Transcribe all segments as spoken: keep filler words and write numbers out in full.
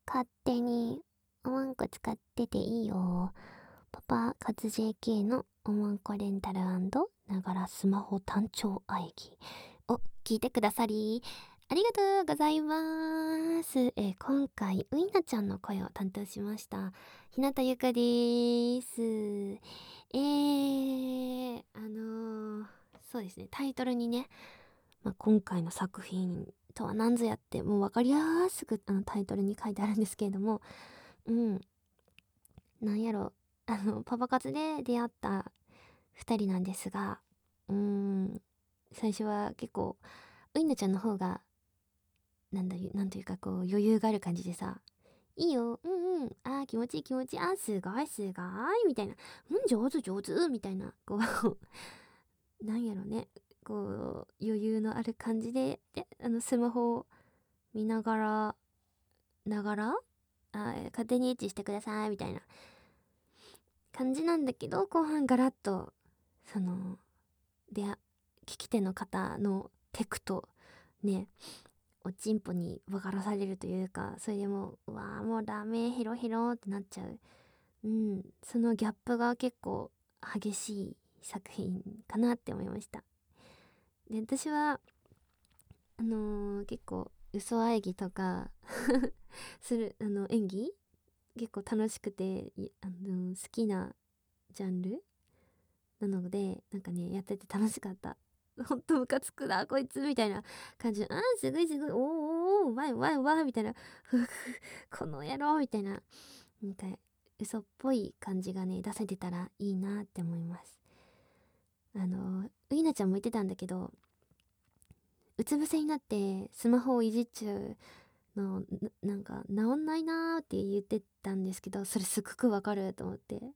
勝手におまんこ使ってていいよ。パパ活 ジェーケー のおまんこレンタル&ながらスマホ単調愛義を聞いてくださりありがとうございます。えー今回ういなちゃんの声を担当しました日向ゆかです。えー、あのー、そうですね、タイトルにね、まあ、今回の作品とは何ぞやってもう分かりやすくあのタイトルに書いてあるんですけれども、うんなんやろ、あのパパ活で出会ったふたりなんですが、うーん最初は結構ういなちゃんの方がなんだなんというかこう余裕がある感じでさ、いいよ、うんうん、あー気持ちいい気持ちいい、あーすごいすごいみたいな、うん上手上手みたいな、こうなんやろね、こう余裕のある感じで、であのスマホを見ながらながらあー勝手にエッチしてくださいみたいな感じなんだけど、後半ガラッとそので聞き手の方のテクとね、おちんぽに分からされるというか、それでもううわーもうダメヘロヘロってなっちゃう、うん、そのギャップが結構激しい作品かなって思いました。で私はあのー結構嘘演技とかするあの演技結構楽しくて、いあのー好きなジャンルなので、なんかねやってて楽しかった。ほんとムカつくなこいつみたいな感じで、あーすごいすごい、おーおーおーうまいうまいうまいみたいな、ふふこの野郎みたいな、なんか嘘っぽい感じがね出せてたらいいなって思います。あのういなちゃんも言ってたんだけど、うつ伏せになってスマホをいじっちゃうのななんか治んないなーって言ってたんですけど、それすっごくわかると思って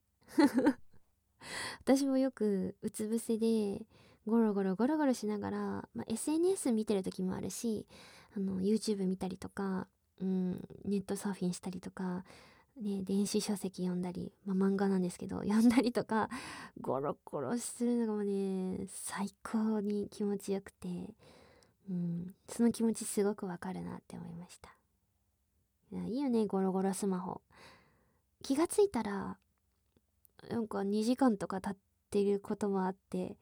私もよくうつ伏せでゴロゴロゴロゴロしながら、まあ、エスエヌエス 見てる時もあるし、あの YouTube 見たりとか、うん、ネットサーフィンしたりとか、ね、電子書籍読んだり、まあ、漫画なんですけど読んだりとかゴロゴロするのがもうね最高に気持ちよくて、うん、その気持ちすごくわかるなって思いました。いやいいよねゴロゴロスマホ。気がついたらなんかにじかんとか経ってることもあって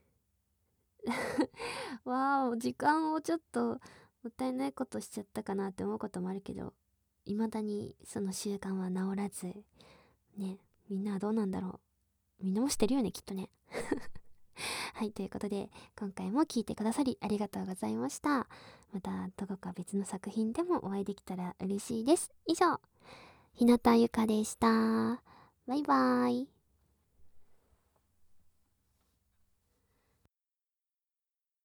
わあ時間をちょっともったいないことしちゃったかなって思うこともあるけど、未だにその習慣は治らずね。みんなはどうなんだろう、みんなもしてるよねきっとねはい、ということで今回も聞いてくださりありがとうございました。またどこか別の作品でもお会いできたら嬉しいです。以上、日向ゆかでした。バイバーイ。